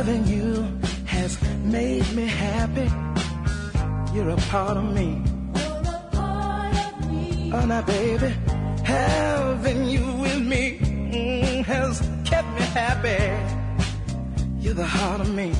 Loving you has made me happy. You're a part of me. Oh, now, baby, having you with me has kept me happy. You're the heart of me.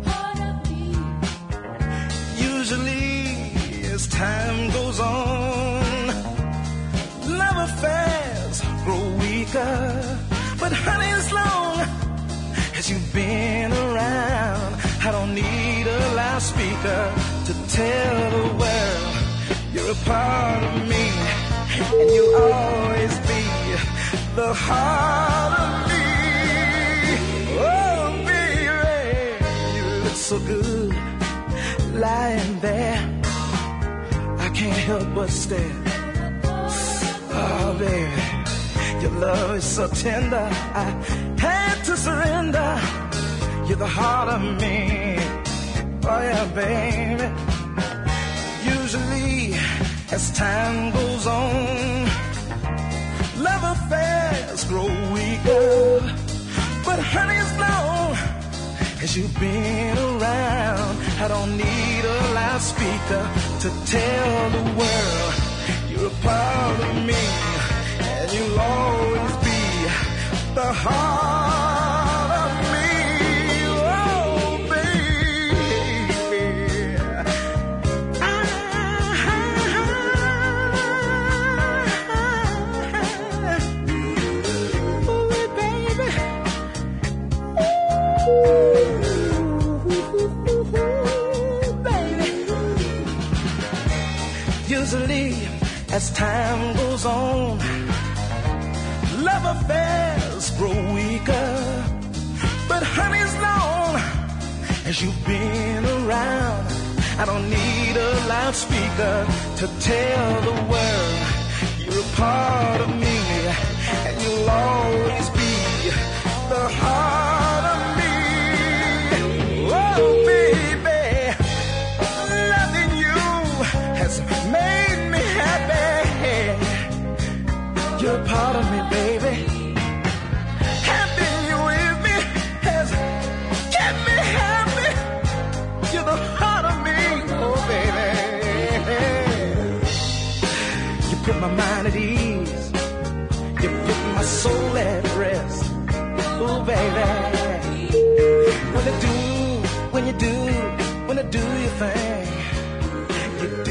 Usually, as time goes on, love affairs grow weaker. But honey, as long as you've been around, I don't need a loudspeaker to tell the world you're a part of me, and you'll always be the heart of me. Oh, baby, you look so good lying there. I can't help but stare. Oh, baby, your love is so tender. I had to surrender. You're the heart of me. Oh, yeah, baby. Usually, as time goes on, love affairs grow weaker. But honey, as long as you've been around, I don't need a loudspeaker to tell the world you're a part of me, and you'll always be the heart of me. Oh, baby. Ooh, baby. Baby. Usually, as time goes on, love affairs grow weaker. But honey, as long as you've been around, I don't need a loudspeaker to tell the world you're a part of me, and you'll always be the heart of me. Oh, baby, loving you has made me happy. You're a part of me, baby. Having you with me has kept me happy. You're the heart of me, oh, baby. You put my mind at ease. You put my soul at rest, oh, baby. When you do your thing, you